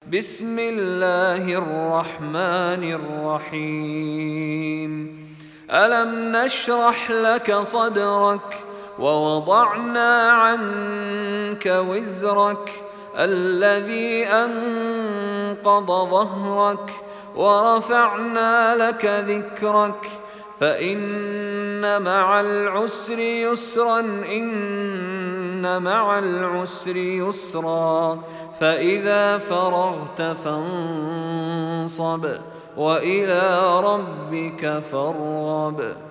بسم الله الرحمن الرحيم. ألم نشرح لك صدرك ووضعنا عنك وزرك الذي أنقض ظهرك ورفعنا لك ذكرك فإن مع العسر يسرا إن مع العسر يسرا فإذا فرغت فانصب وإلى ربك فارغب.